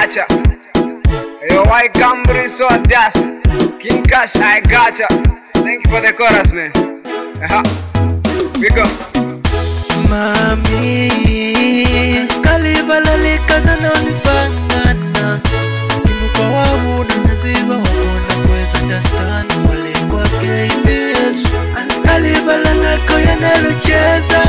gotcha. Yo, I come bring so das. King Cash, I gotcha. Thank you for the chorus, man. We go. Mami, kalibala likaza na unifangana. Nimuka wawu na naziba wakona kweza understand wale kwa KBS. Kalibala nako yanalucheza.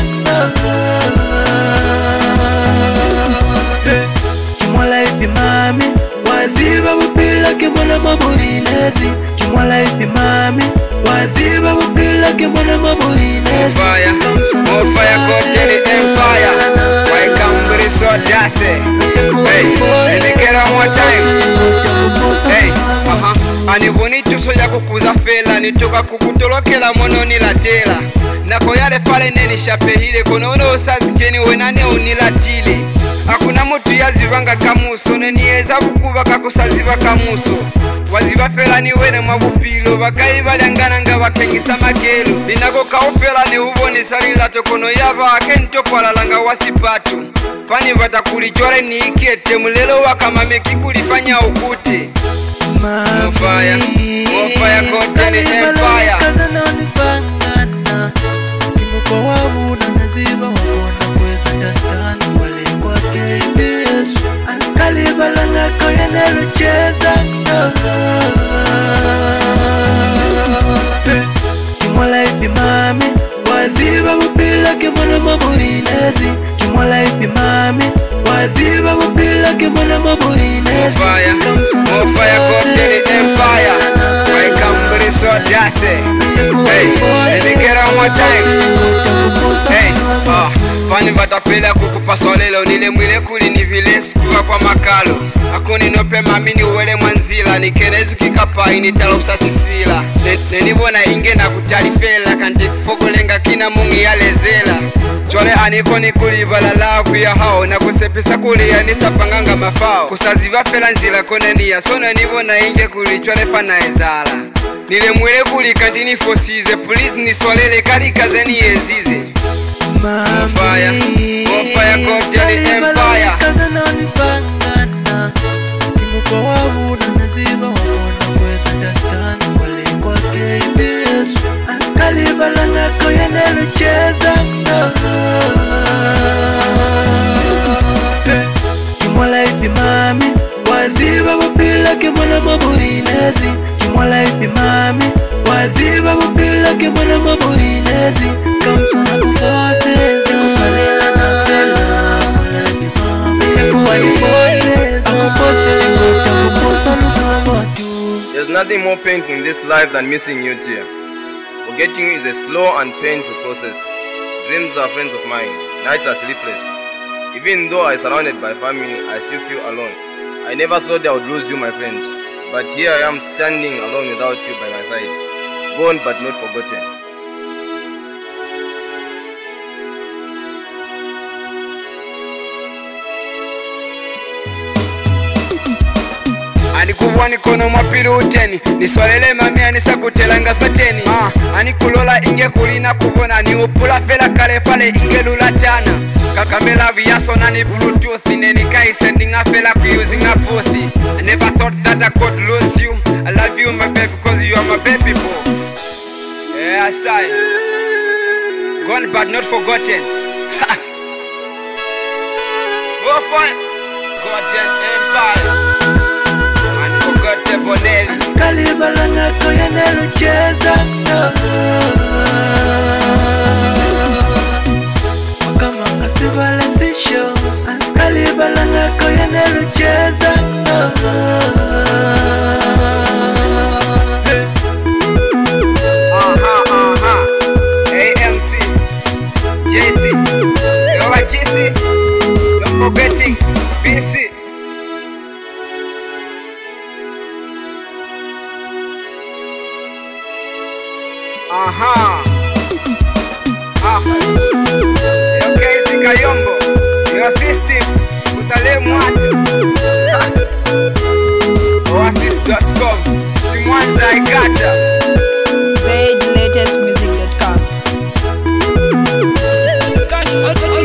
Kimwala ipi mami, waziba wapila kimwana maburinezi. Kimwala ipi mami, waziba wapila kimwana maburinezi. More fire, content is empire. Why come very so dassy? Hey, let me get on one time. Hey, anivuni tuso ya kukuza fela. Nitoka kukutolokela mono nilatela. Nako yale fale neni shapehile. Konono osazikeni wenane unilatile. Hakuna mutu yazivanga kamuso. Nenieza bukuba kakusaziva kamuso. Waziva fela ni wene mwabupilo. Wakai valiangana nga wakengisa magelo. Linako kaufela ni uboni salila tokono yaba akentopo alalanga wasipatu. Fani vatakulijore ni ikete. Mulelo wakamame kikulifanya ukute. Mofaya content is empire. Kazana unifangana. Nimuka wawu na naziba wakona kweza understand wale kwa KBS. Kalibala nako yanalucheza. Kimwala ipi mami, waziba wapila kimwana maburinezi. Kimwala ipi mami, waziba wapila kimwana maburinezi. Mofaya content is empire. Why come very so dassy? Hey, let me get on one time. Hey, fani vatapela kukupaswa lelo. Nile mwile kuli ni vile sikuwa kwa makalo. Akuni nope mami ni uwele mwanzila. Nikenezi kikapa initala usasisila. Nenibona inge na kutalifela. Kanti kufokulenga kina mungi ya lezela. Chole aniko ni kulibala lao kuya hao. Na kusepisa kulia nisapanganga mafao. Kusaziva fela nzila kone niya. Sona nibona inge kuli chole fana ezala. Nile mwile kuli kanti nifosize. Please niswalele kari kaze ni ezize. Mofaya content is empire. Kazana unifangana. Nimuka wawu na naziba wakona kweza understand wale kwa KBS. Kalibala nako yanalucheza. Kimwala ipi mami, waziba wapila kimwana maburinezi. Kimwala ipi mami, waziba wapila kimwana maburinezi. Kamfuna kufose, sikuswalela na fela. Chakuwa nifose, sikupose, nikotakuposa lukabatu. There's nothing more painful in this life than missing you, dear. Forgetting you is a slow and painful process. Dreams are friends of mine. Nights are sleepless. Even though I'm surrounded by family, I still feel alone. I never thought I would lose you, my friends. But here I am standing alone without you by my side. Gone but not forgotten. Anikuwa nikono mwapiru uteni. Niswalele mami anisa kutelanga fateni. Anikulola inge kulina kubona. Ni upula fela kale fale inge lulatana. Kakamela viyaso na ni bluetooth. Neni kai sending a fela using a boothie. I never thought that I could lose you. I love you my baby because you are my baby boy. Yeah, I say. Gone but not forgotten. Go for it. Goddamn empire. Bonelli. Kalibala nako yanalucheza. Wakamanga sibala sisho. Kalibala nako yanalucheza. AMC JC Yowa JC. Don't forgetting BC. Okay, Sikayombo, your system, Usalemu watu. Oasis.com, Simwanza I gotcha. ZaidLatestmusic.com.